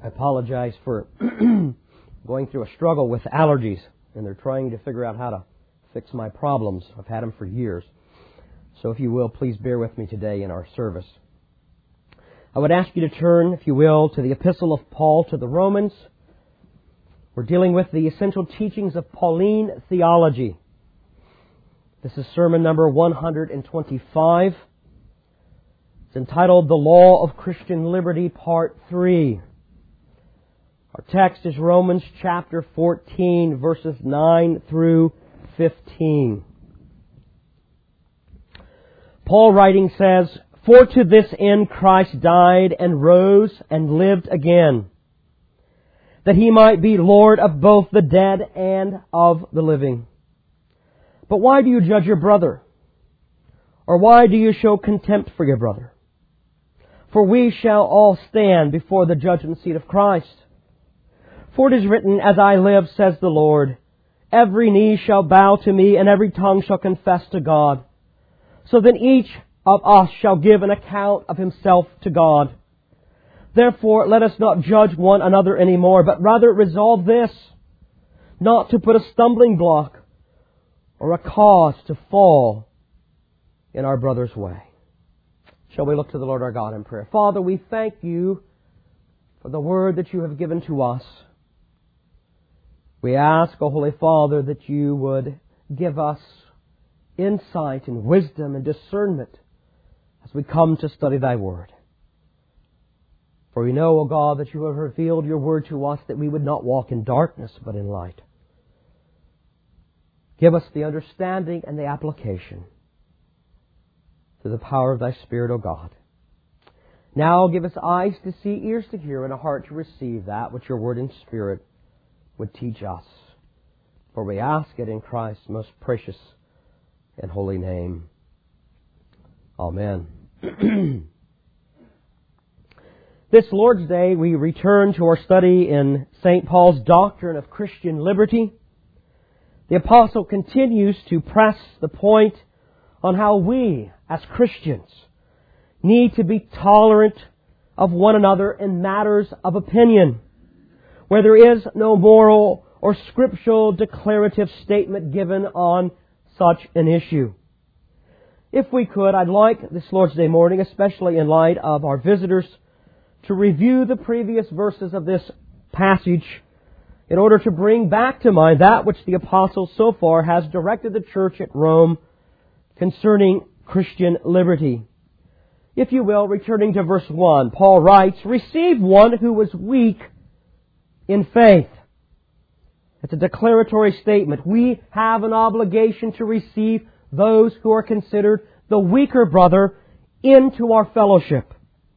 apologize for going through a struggle with allergies, and they're trying to figure out how to fix my problems. I've had them for years. So if you will, please bear with me today in our service. I would ask you to turn, if you will, to the Epistle of Paul to the Romans. We're dealing with the essential teachings of Pauline theology. This is sermon number 125. It's entitled The Law of Christian Liberty, Part 3. Our text is Romans chapter 14, verses 9 through 15. Paul writing says, "For to this end Christ died and rose and lived again, that He might be Lord of both the dead and of the living. But why do you judge your brother? Or why do you show contempt for your brother? For we shall all stand before the judgment seat of Christ. For it is written, As I live, says the Lord, every knee shall bow to me, and every tongue shall confess to God. So then each of us shall give an account of himself to God. Therefore, let us not judge one another anymore, but rather resolve this, not to put a stumbling block or a cause to fall in our brother's way." Shall we look to the Lord our God in prayer? Father, we thank You for the word that You have given to us. We ask, O Holy Father, that You would give us insight and wisdom and discernment as we come to study Thy Word. For we know, O God, that You have revealed Your Word to us that we would not walk in darkness but in light. Give us the understanding and the application through the power of Thy Spirit, O God. Now give us eyes to see, ears to hear, and a heart to receive that which Your Word and Spirit would teach us. For we ask it in Christ's most precious and holy name. Amen. This Lord's Day, we return to our study in St. Paul's doctrine of Christian liberty. The Apostle continues to press the point on how we, as Christians, need to be tolerant of one another in matters of opinion, where there is no moral or scriptural declarative statement given on such an issue. If we could, I'd like this Lord's Day morning, especially in light of our visitors, to review the previous verses of this passage in order to bring back to mind that which the Apostle so far has directed the church at Rome concerning Christian liberty. If you will, returning to verse 1, Paul writes, "Receive one who was weak in faith." It's a declaratory statement. We have an obligation to receive those who are considered the weaker brother into our fellowship,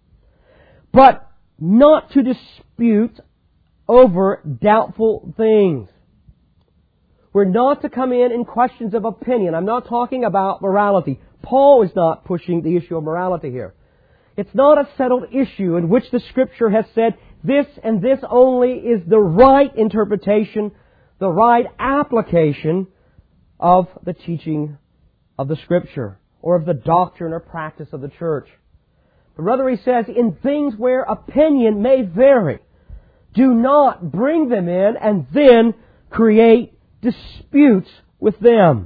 but not to dispute over doubtful things. We're not to come in questions of opinion. I'm not talking about morality. Paul is not pushing the issue of morality here. It's not a settled issue in which the Scripture has said this and this only is the right interpretation, the right application of the teaching of the Scripture or of the doctrine or practice of the church. But rather he says, in things where opinion may vary, do not bring them in and then create disputes with them.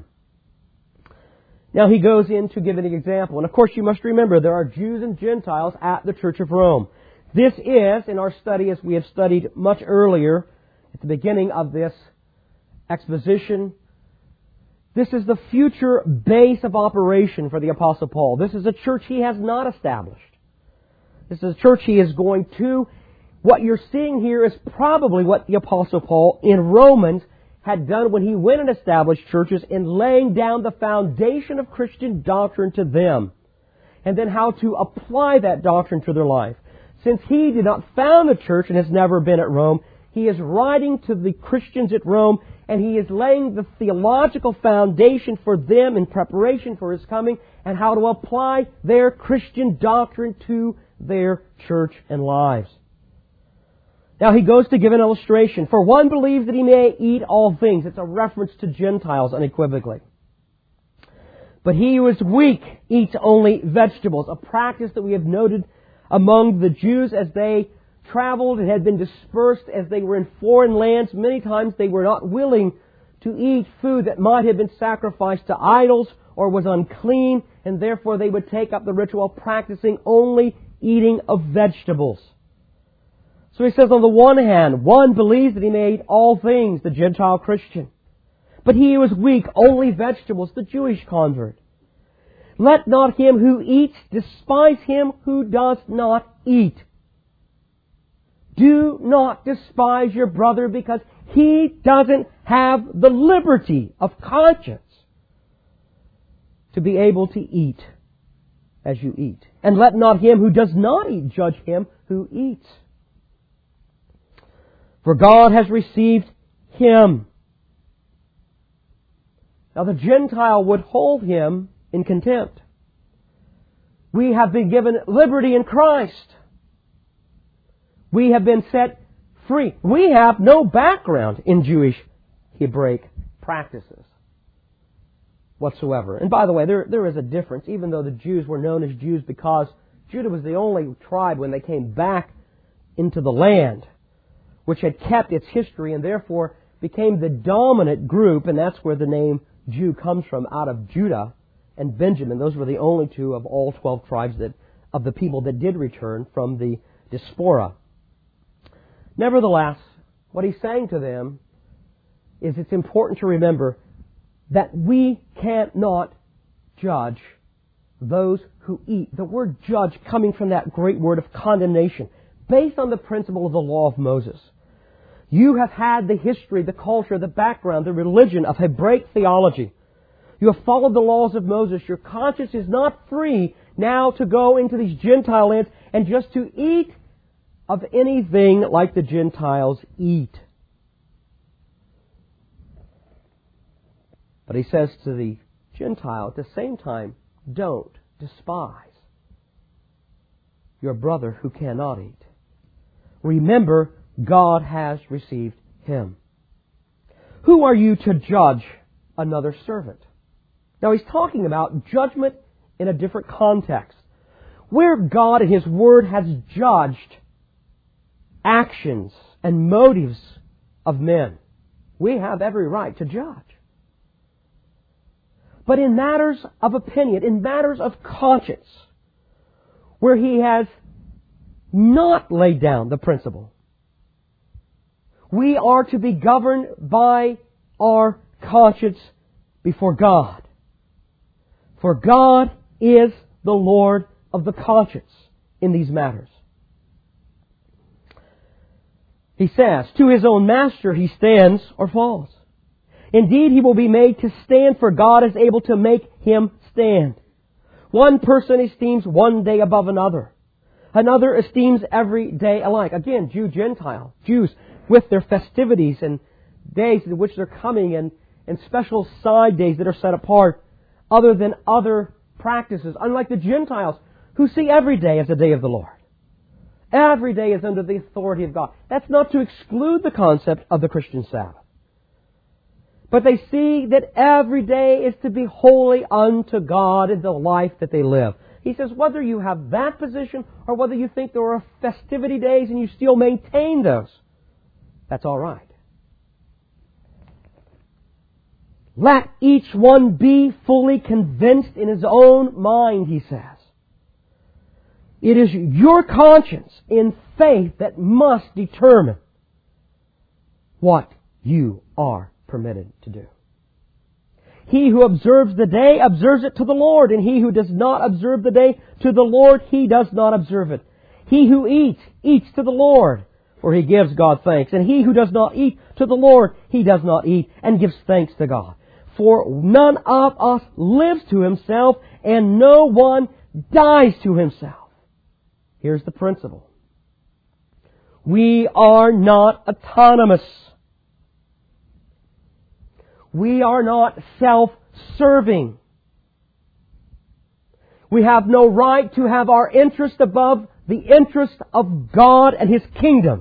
Now he goes into giving an example. And of course you must remember there are Jews and Gentiles at the Church of Rome. This is, in our study as we have studied much earlier, at the beginning of this exposition, this is the future base of operation for the Apostle Paul. This is a church he has not established. This is a church he is going to. What you're seeing here is probably what the Apostle Paul in Romans had done when he went and established churches in laying down the foundation of Christian doctrine to them, and then how to apply that doctrine to their life. Since he did not found the church and has never been at Rome, he is writing to the Christians at Rome, and he is laying the theological foundation for them in preparation for his coming and how to apply their Christian doctrine to their church and lives. Now he goes to give an illustration. For one believes that he may eat all things. It's a reference to Gentiles unequivocally. But he who is weak eats only vegetables, a practice that we have noted among the Jews as they traveled and had been dispersed as they were in foreign lands, many times they were not willing to eat food that might have been sacrificed to idols or was unclean, and therefore they would take up the ritual practicing only eating of vegetables. So he says, on the one hand, one believes that he may eat all things, the Gentile Christian. But he who is weak, only vegetables, the Jewish convert. Let not him who eats despise him who does not eat. Do not despise your brother because he doesn't have the liberty of conscience to be able to eat as you eat. And let not him who does not eat judge him who eats. For God has received him. Now the Gentile would hold him in contempt. We have been given liberty in Christ. We have been set free. We have no background in Jewish Hebraic practices whatsoever. And by the way, there is a difference, even though the Jews were known as Jews because Judah was the only tribe when they came back into the land which had kept its history and therefore became the dominant group, and that's where the name Jew comes from, out of Judah and Benjamin. Those were the only two of all 12 tribes of the people that did return from the diaspora. Nevertheless, what he's saying to them is it's important to remember that we cannot judge those who eat. The word judge coming from that great word of condemnation, based on the principle of the law of Moses. You have had the history, the culture, the background, the religion of Hebraic theology. You have followed the laws of Moses. Your conscience is not free now to go into these Gentile lands and just to eat of anything like the Gentiles eat. But he says to the Gentile at the same time, don't despise your brother who cannot eat. Remember, God has received him. Who are you to judge another servant? Now he's talking about judgment in a different context. Where God in His Word has judged actions and motives of men, we have every right to judge. But in matters of opinion, in matters of conscience, where He has not laid down the principle, we are to be governed by our conscience before God. For God is the Lord of the conscience in these matters. He says, to his own master he stands or falls. Indeed, he will be made to stand, for God is able to make him stand. One person esteems one day above another. Another esteems every day alike. Again, Jew, Gentile. Jews with their festivities and days in which they're coming and special side days that are set apart other than other practices. Unlike the Gentiles who see every day as the day of the Lord. Every day is under the authority of God. That's not to exclude the concept of the Christian Sabbath. But they see that every day is to be holy unto God in the life that they live. He says, whether you have that position or whether you think there are festivity days and you still maintain those, that's all right. Let each one be fully convinced in his own mind, he says. It is your conscience in faith that must determine what you are permitted to do. He who observes the day observes it to the Lord, and he who does not observe the day to the Lord, he does not observe it. He who eats, eats to the Lord, for he gives God thanks. And he who does not eat to the Lord, he does not eat and gives thanks to God. For none of us lives to himself, and no one dies to himself. Here's the principle. We are not autonomous. We are not self-serving. We have no right to have our interest above the interest of God and His kingdom.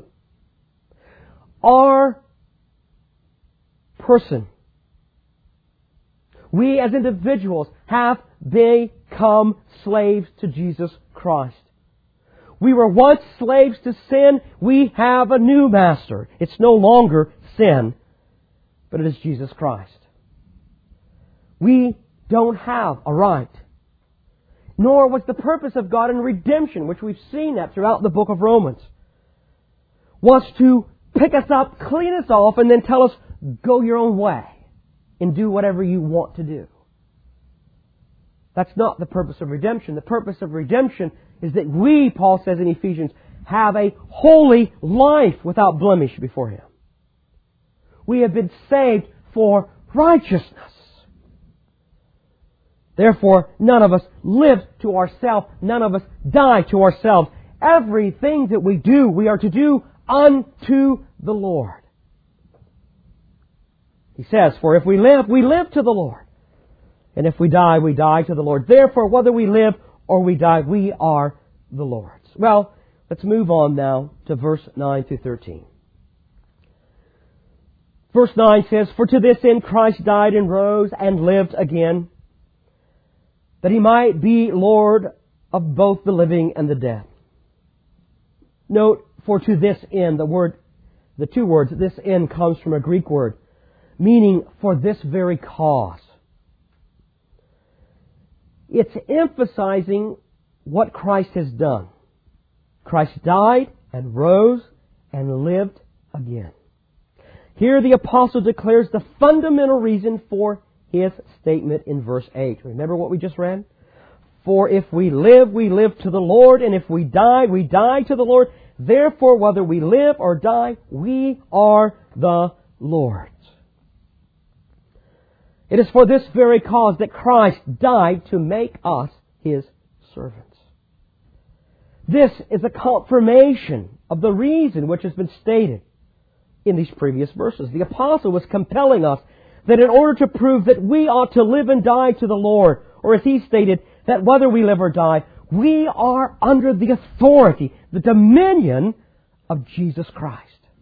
Our person, we as individuals have become slaves to Jesus Christ. We were once slaves to sin. We have a new master. It's no longer sin, but it is Jesus Christ. We don't have a right. Nor was the purpose of God in redemption, which we've seen that throughout the book of Romans, was to pick us up, clean us off, and then tell us, go your own way and do whatever you want to do. That's not the purpose of redemption. The purpose of redemption is that we, Paul says in Ephesians, have a holy life without blemish before Him. We have been saved for righteousness. Therefore, none of us live to ourselves. None of us die to ourselves. Everything that we do, we are to do unto the Lord. He says, for if we live to the Lord. And if we die to the Lord. Therefore, whether we live or we die, we are the Lord's. Well, let's move on now to verse 9 through 13. Verse 9 says, for to this end Christ died and rose and lived again, that He might be Lord of both the living and the dead. Note, for to this end, the two words, this end comes from a Greek word, meaning for this very cause. It's emphasizing what Christ has done. Christ died and rose and lived again. Here the apostle declares the fundamental reason for his statement in verse 8. Remember what we just read? For if we live to the Lord, and if we die to the Lord. Therefore, whether we live or die, we are the Lord's. It is for this very cause that Christ died to make us His servants. This is a confirmation of the reason which has been stated in these previous verses. The apostle was compelling us that in order to prove that we ought to live and die to the Lord, or as he stated, that whether we live or die, we are under the authority, the dominion of Jesus Christ.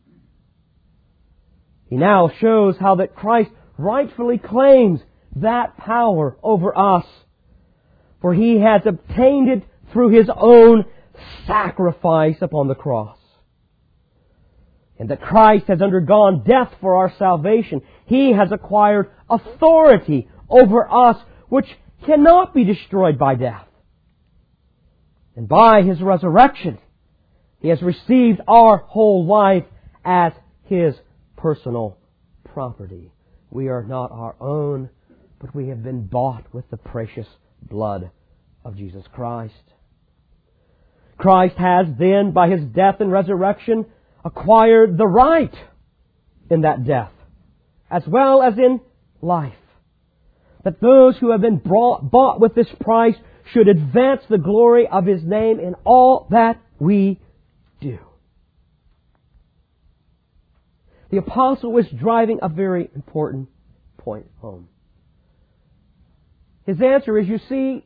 He now shows how that Christ rightfully claims that power over us, for He has obtained it through His own sacrifice upon the cross. And that Christ has undergone death for our salvation. He has acquired authority over us which cannot be destroyed by death. And by His resurrection, He has received our whole life as His personal property. We are not our own, but we have been bought with the precious blood of Jesus Christ. Christ has then, by His death and resurrection, acquired the right in that death, as well as in life. That those who have been bought with this price should advance the glory of His name in all that we do. The apostle was driving a very important point home. His answer is, you see,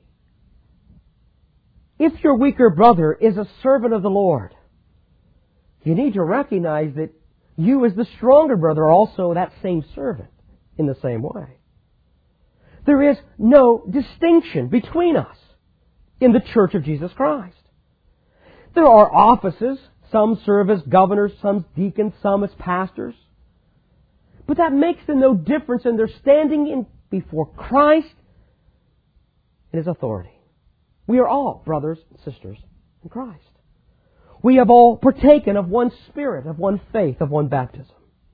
if your weaker brother is a servant of the Lord, you need to recognize that you as the stronger brother are also that same servant in the same way. There is no distinction between us in the Church of Jesus Christ. There are offices. Some serve as governors, some deacons, some as pastors. But that makes them no difference in their standing before Christ and His authority. We are all brothers and sisters in Christ. We have all partaken of one Spirit, of one faith, of one baptism.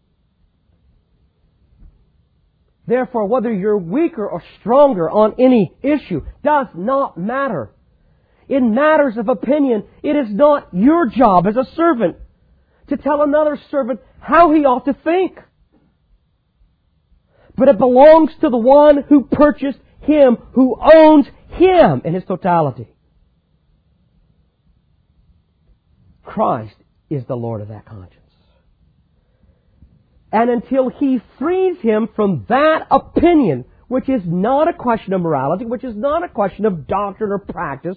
Therefore, whether you're weaker or stronger on any issue does not matter. In matters of opinion, it is not your job as a servant to tell another servant how he ought to think. But it belongs to the one who purchased him, who owns him in his totality. Christ is the Lord of that conscience. And until He frees him from that opinion, which is not a question of morality, which is not a question of doctrine or practice,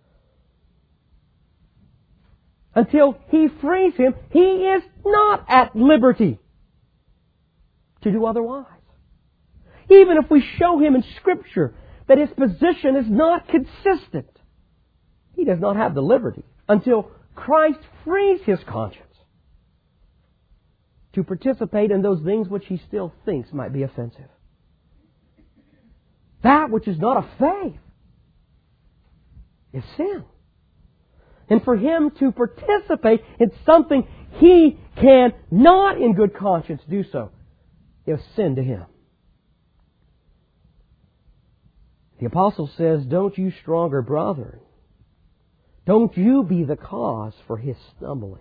until He frees him, he is not at liberty to do otherwise. Even if we show him in Scripture that his position is not consistent, he does not have the liberty until Christ frees his conscience to participate in those things which he still thinks might be offensive. That which is not of faith is sin. And for him to participate in something he cannot in good conscience do so is sin to him. The apostle says, don't you stronger brethren, don't you be the cause for his stumbling.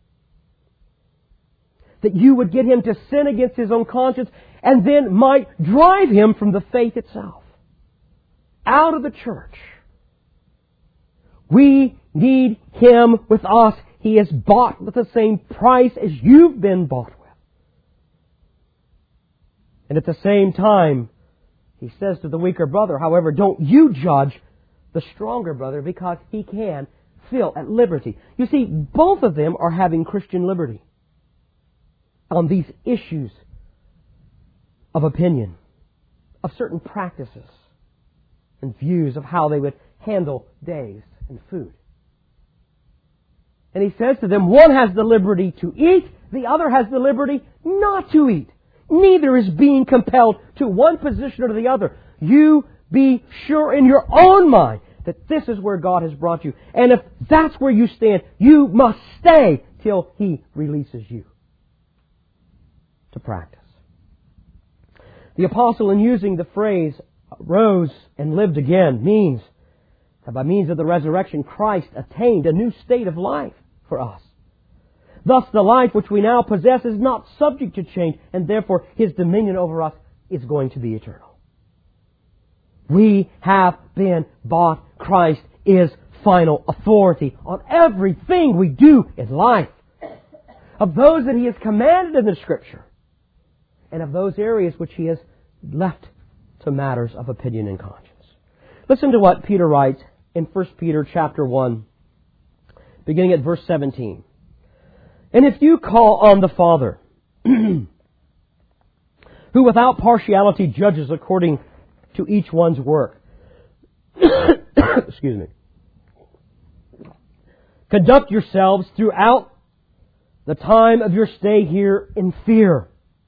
That you would get him to sin against his own conscience and then might drive him from the faith itself. Out of the church. We need him with us. He is bought with the same price as you've been bought with. And at the same time, he says to the weaker brother, however, don't you judge the stronger brother because he can feel at liberty. You see, both of them are having Christian liberty on these issues of opinion, of certain practices and views of how they would handle days and food. And he says to them, one has the liberty to eat, the other has the liberty not to eat. Neither is being compelled to one position or to the other. You be sure in your own mind that this is where God has brought you. And if that's where you stand, you must stay till He releases you to practice. The apostle, in using the phrase rose and lived again, means that by means of the resurrection, Christ attained a new state of life for us. Thus, the life which we now possess is not subject to change, and therefore His dominion over us is going to be eternal. We have been bought. Christ is final authority on everything we do in life. Of those that He has commanded in the Scripture, and of those areas which He has left to matters of opinion and conscience. Listen to what Peter writes in 1 Peter chapter 1, beginning at verse 17. And if you call on the Father, who without partiality judges according to each one's work, excuse me, conduct yourselves throughout the time of your stay here in fear.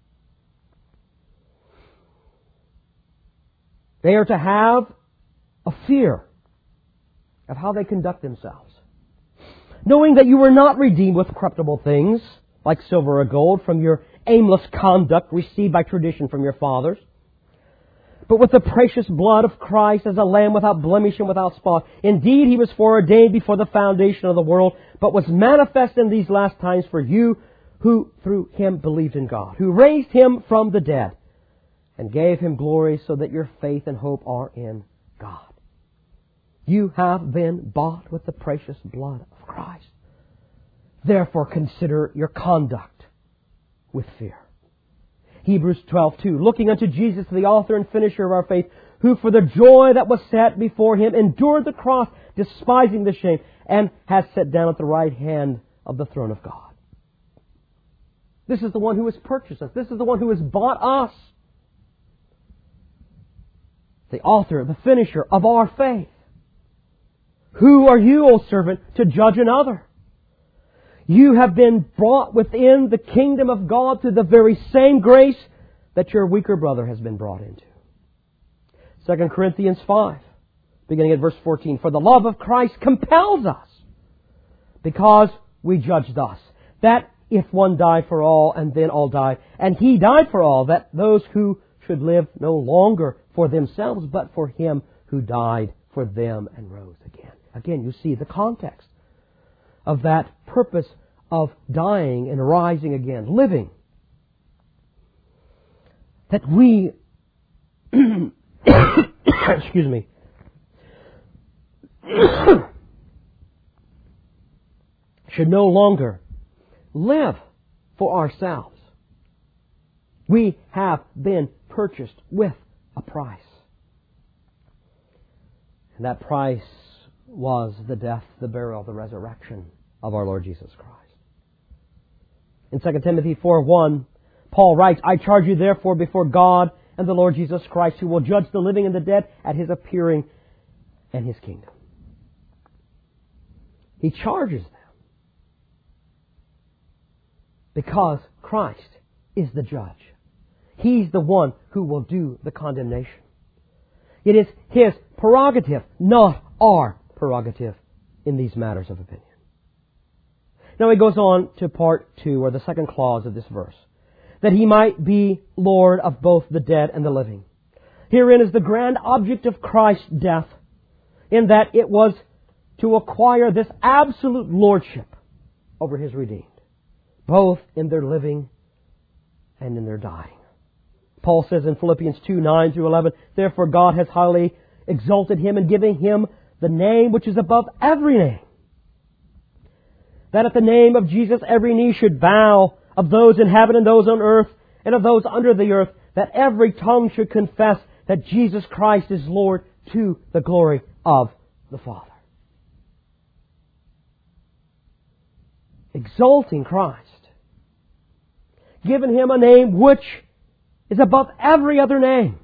They are to have a fear of how they conduct themselves, knowing that you were not redeemed with corruptible things, like silver or gold, from your aimless conduct received by tradition from your fathers, but with the precious blood of Christ as a lamb without blemish and without spot. Indeed, He was foreordained before the foundation of the world, but was manifest in these last times for you who through Him believed in God, who raised Him from the dead and gave Him glory, so that your faith and hope are in God. You have been bought with the precious blood of Christ. Therefore consider your conduct with fear. Hebrews 12:2. Looking unto Jesus, the author and finisher of our faith, who for the joy that was set before Him endured the cross, despising the shame, and has sat down at the right hand of the throne of God. This is the one who has purchased us. This is the one who has bought us. The author, the finisher of our faith. Who are you, O servant, to judge another? You have been brought within the kingdom of God through the very same grace that your weaker brother has been brought into. 2 Corinthians 5, beginning at verse 14. For the love of Christ compels us, because we judge thus, that if one died for all, and then all died, and He died for all, that those who should live no longer for themselves, but for Him who died for them and rose again. Again, you see the context of that purpose of dying and rising again, living. That we, excuse me, should no longer live for ourselves. We have been purchased with a price. And that price was the death, the burial, the resurrection of our Lord Jesus Christ. In 2 Timothy 4:1, Paul writes, I charge you therefore before God and the Lord Jesus Christ, who will judge the living and the dead at His appearing and His kingdom. He charges them. Because Christ is the judge. He's the one who will do the condemnation. It is His prerogative, not our prerogative, in these matters of opinion. Now he goes on to part 2, or the second clause of this verse. That He might be Lord of both the dead and the living. Herein is the grand object of Christ's death, in that it was to acquire this absolute lordship over His redeemed, both in their living and in their dying. Paul says in Philippians 2, 9 through 11, Therefore God has highly exalted Him and given Him the name which is above every name, that at the name of Jesus every knee should bow, of those in heaven and those on earth and of those under the earth, that every tongue should confess that Jesus Christ is Lord, to the glory of the Father. Exalting Christ. Given Him a name which is above every other name.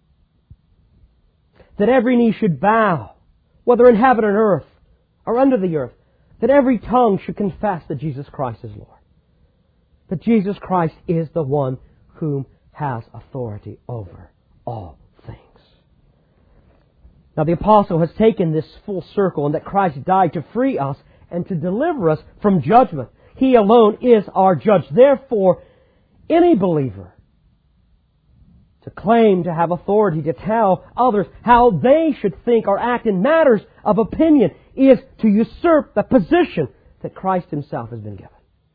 That every knee should bow, whether in heaven and earth or under the earth. That every tongue should confess that Jesus Christ is Lord. That Jesus Christ is the one whom has authority over all things. Now the apostle has taken this full circle, and that Christ died to free us and to deliver us from judgment. He alone is our judge. Therefore, any believer to claim to have authority to tell others how they should think or act in matters of opinion is to usurp the position that Christ Himself has been given.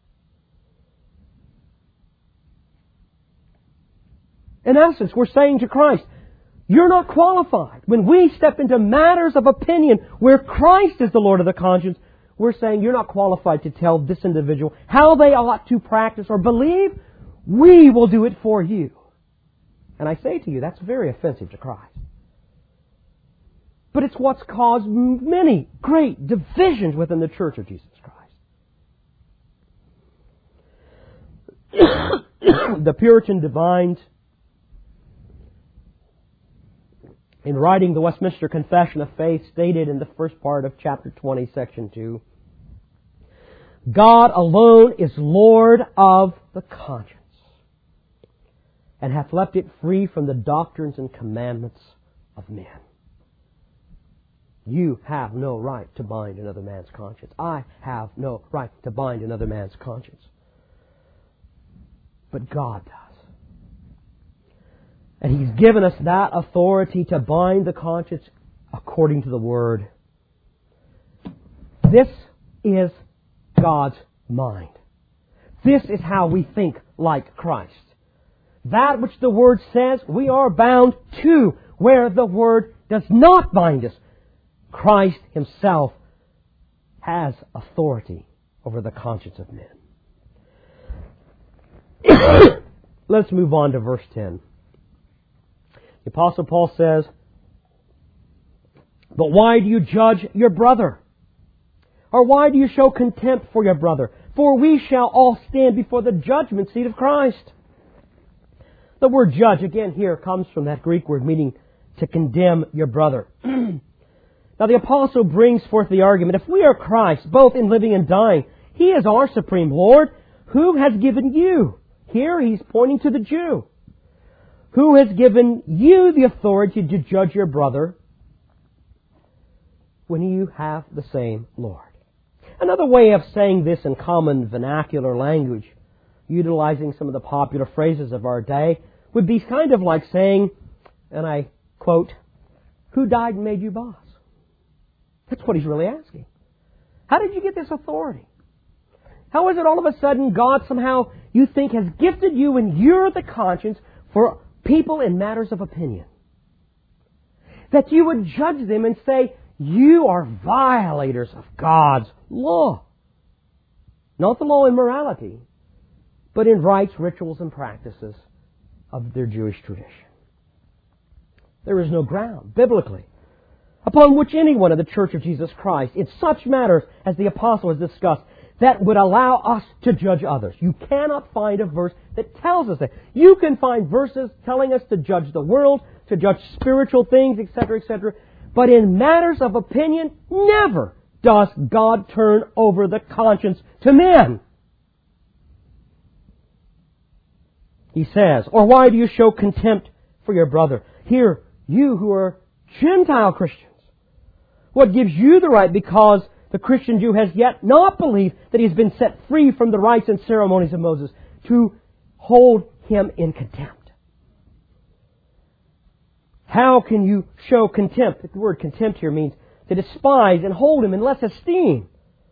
In essence, we're saying to Christ, you're not qualified. When we step into matters of opinion where Christ is the Lord of the conscience, we're saying you're not qualified to tell this individual how they ought to practice or believe. We will do it for you. And I say to you, that's very offensive to Christ. But it's what's caused many great divisions within the Church of Jesus Christ. The Puritan divines, in writing the Westminster Confession of Faith, stated in the first part of chapter 20, section 2, God alone is Lord of the conscience, and hath left it free from the doctrines and commandments of men. You have no right to bind another man's conscience. I have no right to bind another man's conscience. But God does. And He's given us that authority to bind the conscience according to the Word. This is God's mind. This is how we think like Christ. That which the Word says, we are bound to. Where the Word does not bind us, Christ Himself has authority over the conscience of men. Let's move on to verse 10. The Apostle Paul says, But why do you judge your brother? Or why do you show contempt for your brother? For we shall all stand before the judgment seat of Christ. The word judge, again, here comes from that Greek word meaning to condemn your brother. Now the Apostle brings forth the argument, if we are Christ, both in living and dying, He is our supreme Lord. Who has given you? Here he's pointing to the Jew. Who has given you the authority to judge your brother when you have the same Lord? Another way of saying this in common vernacular language, utilizing some of the popular phrases of our day, would be kind of like saying, and I quote, who died and made you boss? That's what he's really asking. How did you get this authority? How is it all of a sudden God somehow, you think, has gifted you and you're the conscience for people in matters of opinion? That you would judge them and say, you are violators of God's law. Not the law in morality, but in rites, rituals, and practices of their Jewish tradition. There is no ground, biblically, upon which anyone of the Church of Jesus Christ, in such matters as the Apostle has discussed, that would allow us to judge others. You cannot find a verse that tells us that. You can find verses telling us to judge the world, to judge spiritual things, etc., etc. But in matters of opinion, never does God turn over the conscience to men? He says, or why do you show contempt for your brother? Here, you who are Gentile Christians. What gives you the right, because the Christian Jew has yet not believed that he has been set free from the rites and ceremonies of Moses, to hold him in contempt? How can you show contempt? The word contempt here means to despise and hold him in less esteem,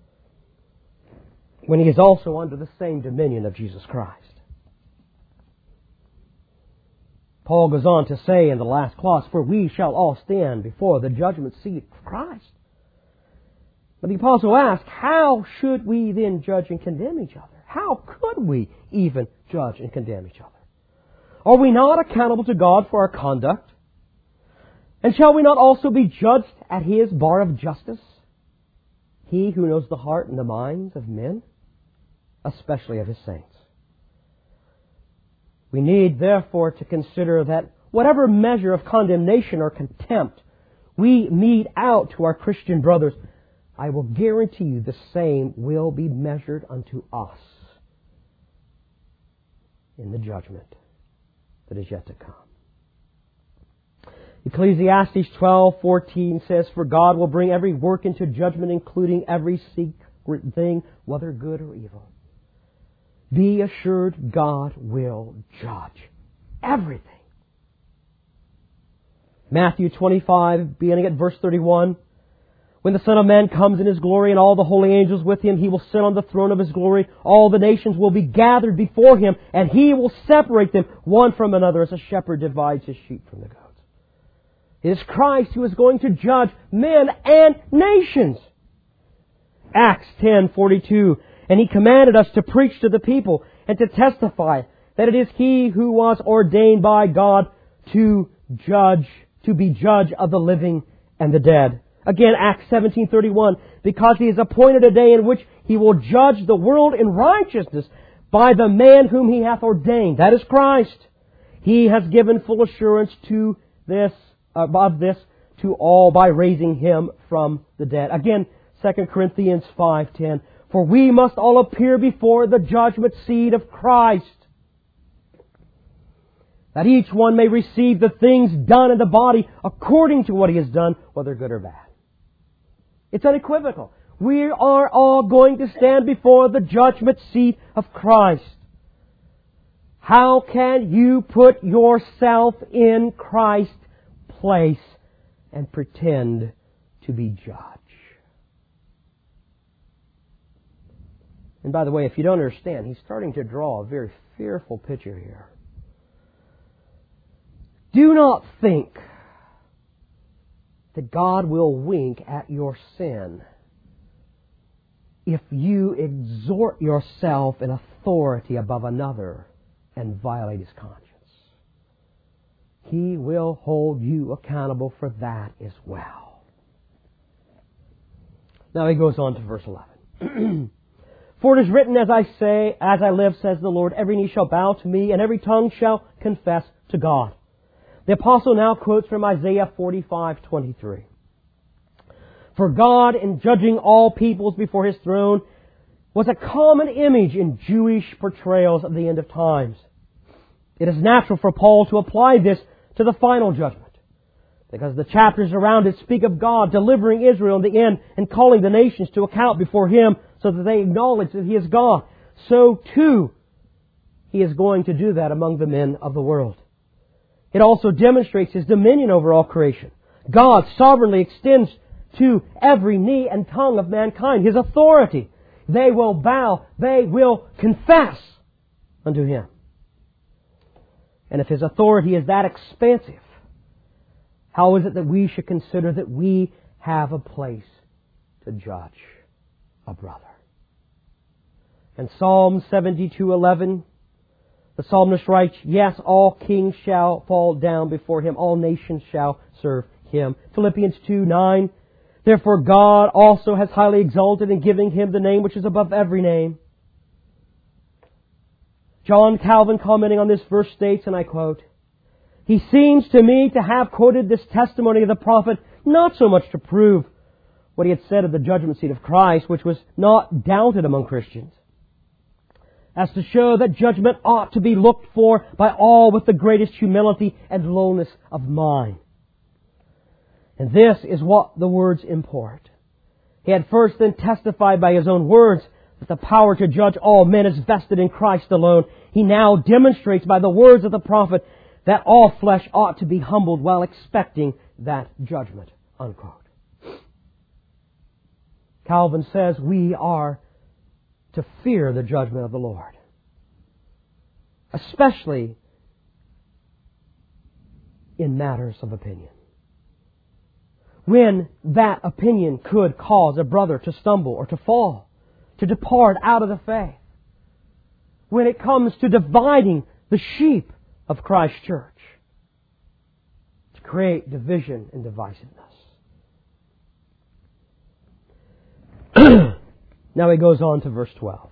when he is also under the same dominion of Jesus Christ. Paul goes on to say in the last clause, for we shall all stand before the judgment seat of Christ. But the apostle asks, how should we then judge and condemn each other? How could we even judge and condemn each other? Are we not accountable to God for our conduct? And shall we not also be judged at His bar of justice? He who knows the heart and the minds of men, especially of His saints. We need, therefore, to consider that whatever measure of condemnation or contempt we mete out to our Christian brothers, I will guarantee you the same will be measured unto us in the judgment that is yet to come. Ecclesiastes 12:14 says, for God will bring every work into judgment, including every secret thing, whether good or evil. Be assured God will judge everything. Matthew 25, beginning at verse 31. When the Son of Man comes in His glory and all the holy angels with Him, He will sit on the throne of His glory. All the nations will be gathered before Him, and He will separate them one from another as a shepherd divides his sheep from the goats. It is Christ who is going to judge men and nations. Acts 10:42. And He commanded us to preach to the people and to testify that it is He who was ordained by God to be judge of the living and the dead. Again, Acts 17:31, because He has appointed a day in which He will judge the world in righteousness by the man whom He hath ordained. That is Christ. He has given full assurance to this, of this to all by raising Him from the dead. Again, 2 Corinthians 5:10. For we must all appear before the judgment seat of Christ, that each one may receive the things done in the body according to what he has done, whether good or bad. It's unequivocal. We are all going to stand before the judgment seat of Christ. How can you put yourself in Christ's place and pretend to be judged? And by the way, if you don't understand, he's starting to draw a very fearful picture here. Do not think that God will wink at your sin if you exhort yourself in authority above another and violate his conscience. He will hold you accountable for that as well. Now he goes on to verse 11. For it is written, as I live, says the Lord, every knee shall bow to me, and every tongue shall confess to God. The apostle now quotes from Isaiah 45:23. For God, in judging all peoples before His throne, was a common image in Jewish portrayals of the end of times. It is natural for Paul to apply this to the final judgment, because the chapters around it speak of God delivering Israel in the end and calling the nations to account before Him so that they acknowledge that He is God. So too, He is going to do that among the men of the world. It also demonstrates His dominion over all creation. God sovereignly extends to every knee and tongue of mankind His authority. They will bow, they will confess unto Him. And if His authority is that expansive, how is it that we should consider that we have a place to judge a brother? In Psalm 72:11, the psalmist writes, yes, all kings shall fall down before Him, all nations shall serve Him. Philippians 2:9, therefore God also has highly exalted in giving Him the name which is above every name. John Calvin, commenting on this verse, states, and I quote, he seems to me to have quoted this testimony of the prophet not so much to prove what he had said of the judgment seat of Christ, which was not doubted among Christians, as to show that judgment ought to be looked for by all with the greatest humility and lowness of mind. And this is what the words import. He had first then testified by his own words that the power to judge all men is vested in Christ alone. He now demonstrates by the words of the prophet that all flesh ought to be humbled while expecting that judgment. Unquote. Calvin says we are to fear the judgment of the Lord, especially in matters of opinion. When that opinion could cause a brother to stumble or to fall, to depart out of the faith. When it comes to dividing the sheep of Christ's church, to create division and divisiveness. Now he goes on to verse 12.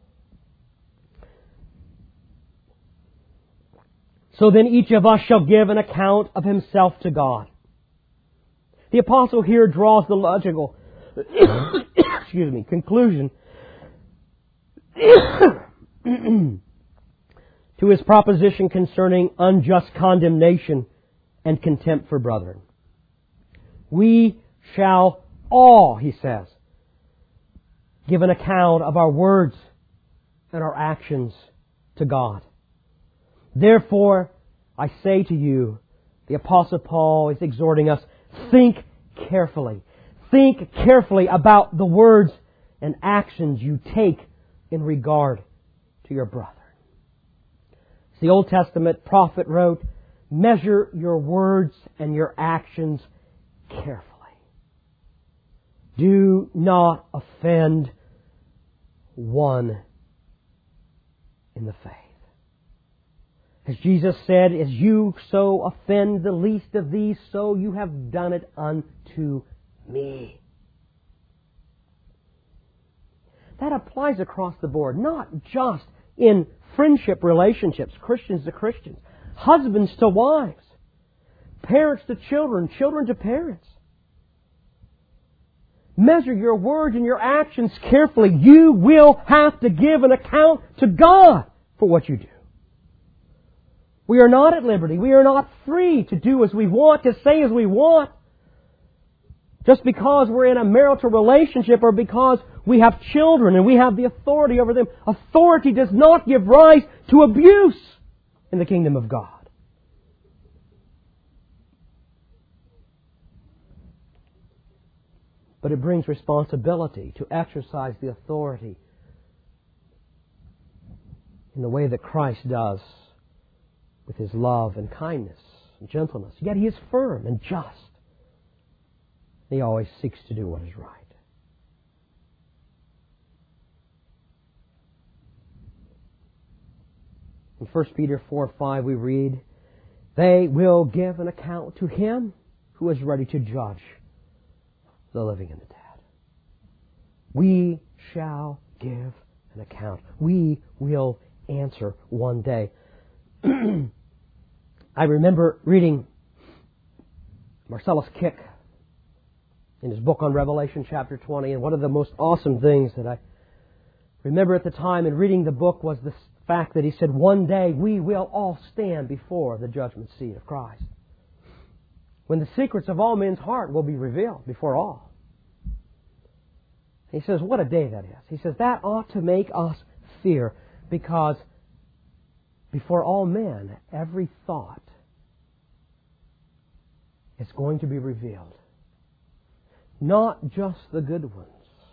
So then each of us shall give an account of himself to God. The apostle here draws the logical conclusion to his proposition concerning unjust condemnation and contempt for brethren. We shall all, he says, give an account of our words and our actions to God. Therefore, I say to you, the Apostle Paul is exhorting us, think carefully. Think carefully about the words and actions you take in regard to your brother. As the Old Testament prophet wrote, measure your words and your actions carefully. Do not offend one in the faith. As Jesus said, as you so offend the least of these, so you have done it unto me. That applies across the board, not just in friendship relationships, Christians to Christians, husbands to wives, parents to children, children to parents. Measure your words and your actions carefully. You will have to give an account to God for what you do. We are not at liberty. We are not free to do as we want, to say as we want. Just because we're in a marital relationship or because we have children and we have the authority over them. Authority does not give rise to abuse in the kingdom of God. But it brings responsibility to exercise the authority in the way that Christ does, with His love and kindness and gentleness. Yet He is firm and just. He always seeks to do what is right. In 1 Peter 4:5 we read, they will give an account to Him who is ready to judge the living and the dead. We shall give an account. We will answer one day. I remember reading Marcellus Kick in his book on Revelation chapter 20, and one of the most awesome things that I remember at the time in reading the book was the fact that he said, one day we will all stand before the judgment seat of Christ, when the secrets of all men's heart will be revealed before all. He says, what a day that is. He says, that ought to make us fear, because before all men, every thought is going to be revealed. Not just the good ones,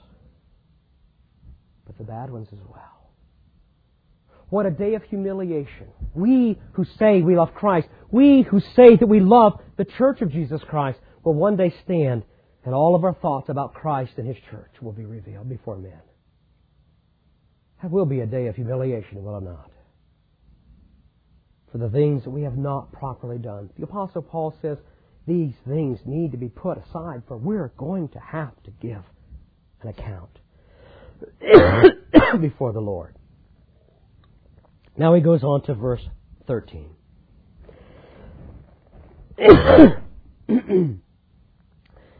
but the bad ones as well. What a day of humiliation. We who say we love Christ, we who say that we love the Church of Jesus Christ, will one day stand and all of our thoughts about Christ and His church will be revealed before men. That will be a day of humiliation, will it not? For the things that we have not properly done. The Apostle Paul says these things need to be put aside, for we're going to have to give an account before the Lord. Now he goes on to verse 13.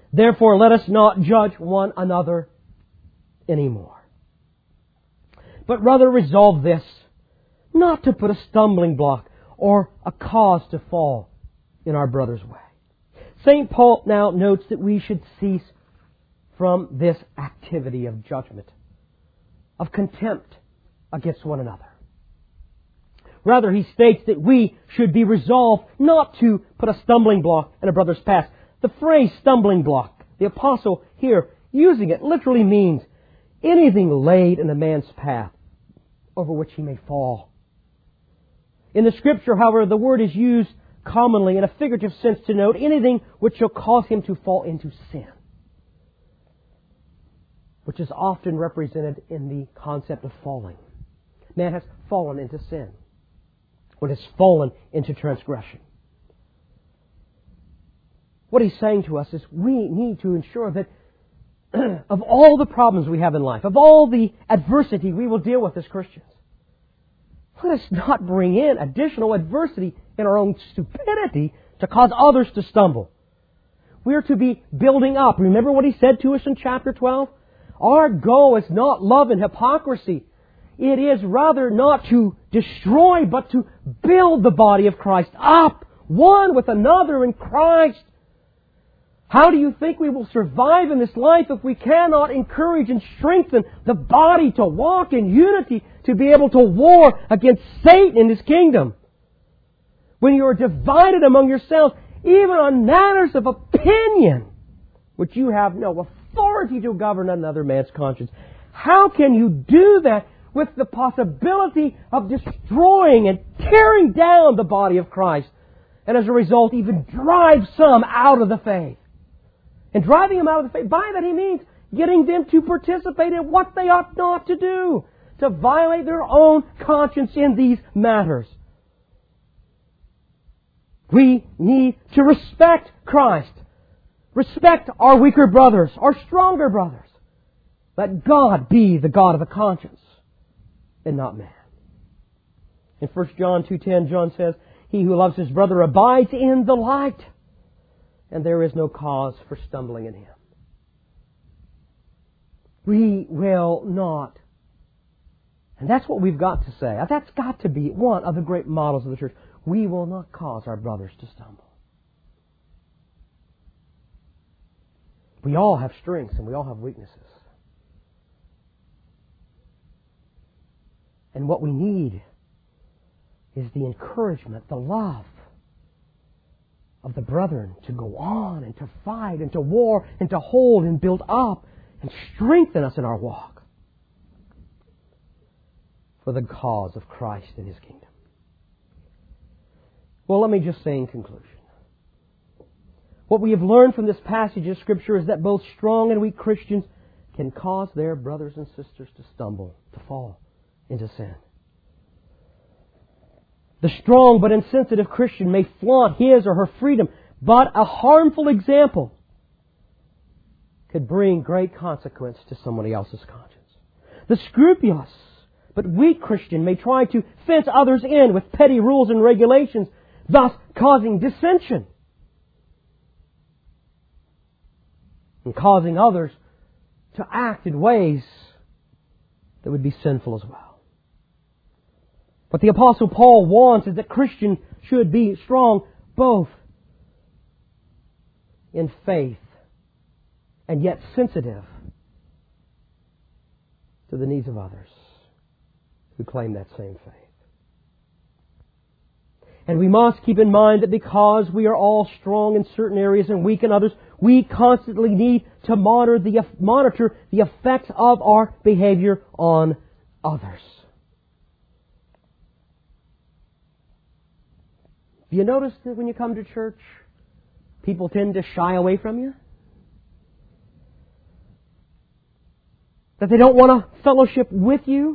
Therefore, let us not judge one another anymore, but rather resolve this, not to put a stumbling block or a cause to fall in our brother's way. St. Paul now notes that we should cease from this activity of judgment, of contempt against one another. Rather, he states that we should be resolved not to put a stumbling block in a brother's path. The phrase stumbling block, the apostle here using it, literally means anything laid in a man's path over which he may fall. In the Scripture, however, the word is used commonly in a figurative sense to note anything which shall cause him to fall into sin, which is often represented in the concept of falling. Man has fallen into sin, or has fallen into transgression. What he's saying to us is we need to ensure that of all the problems we have in life, of all the adversity we will deal with as Christians, let us not bring in additional adversity in our own stupidity to cause others to stumble. We are to be building up. Remember what he said to us in chapter 12? Our goal is not love and hypocrisy. It is rather not to destroy, but to build the body of Christ up, one with another in Christ. How do you think we will survive in this life if we cannot encourage and strengthen the body to walk in unity, to be able to war against Satan and his kingdom? When you are divided among yourselves, even on matters of opinion, which you have no authority to govern another man's conscience, how can you do that with the possibility of destroying and tearing down the body of Christ, and as a result even drive some out of the faith? And driving them out of the faith, by that he means getting them to participate in what they ought not to do, to violate their own conscience in these matters. We need to respect Christ. Respect our weaker brothers, our stronger brothers. Let God be the God of the conscience and not man. In 1 John 2:10, John says, "He who loves his brother abides in the light, and there is no cause for stumbling in him." We will not. And that's what we've got to say. That's got to be one of the great models of the church. We will not cause our brothers to stumble. We all have strengths and we all have weaknesses. And what we need is the encouragement, the love of the brethren to go on and to fight and to war and to hold and build up and strengthen us in our walk for the cause of Christ and His kingdom. Well, let me just say in conclusion, what we have learned from this passage of Scripture is that both strong and weak Christians can cause their brothers and sisters to stumble, to fall into sin. The strong but insensitive Christian may flaunt his or her freedom, but a harmful example could bring great consequence to somebody else's conscience. The scrupulous but weak Christian may try to fence others in with petty rules and regulations, thus causing dissension and causing others to act in ways that would be sinful as well. What the Apostle Paul wants is that Christians should be strong both in faith and yet sensitive to the needs of others who claim that same faith. And we must keep in mind that because we are all strong in certain areas and weak in others, we constantly need to monitor the effects of our behavior on others. Do you notice that when you come to church, people tend to shy away from you? That they don't want to fellowship with you?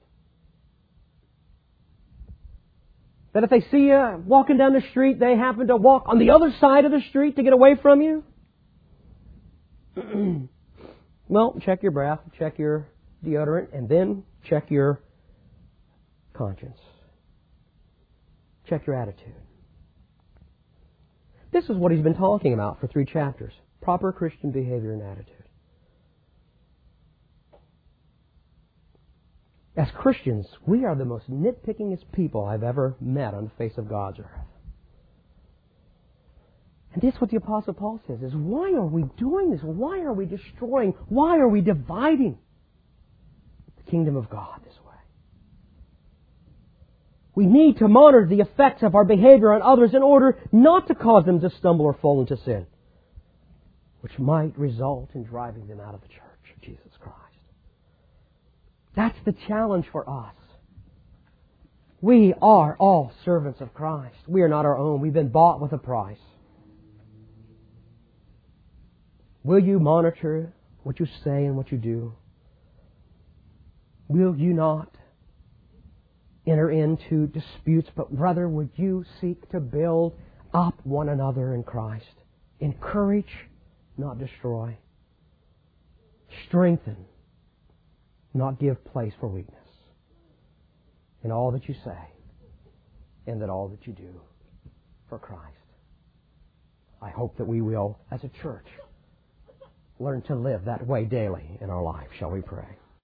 That if they see you walking down the street, they happen to walk on the other side of the street to get away from you? Well, check your breath, check your deodorant, and then check your conscience. Check your attitude. This is what he's been talking about for 3 chapters. proper Christian behavior and attitude. As Christians, we are the most nitpickingest people I've ever met on the face of God's earth. And this is what the Apostle Paul says, is why are we doing this? Why are we destroying? Why are we dividing the kingdom of God this way? We need to monitor the effects of our behavior on others in order not to cause them to stumble or fall into sin, which might result in driving them out of the church of Jesus Christ. That's the challenge for us. We are all servants of Christ. We are not our own. We've been bought with a price. Will you monitor what you say and what you do? Will you not enter into disputes, but rather would you seek to build up one another in Christ? Encourage, not destroy. Strengthen, not give place for weakness. In all that you say, and in all that you do for Christ. I hope that we will, as a church, learn to live that way daily in our life. Shall we pray?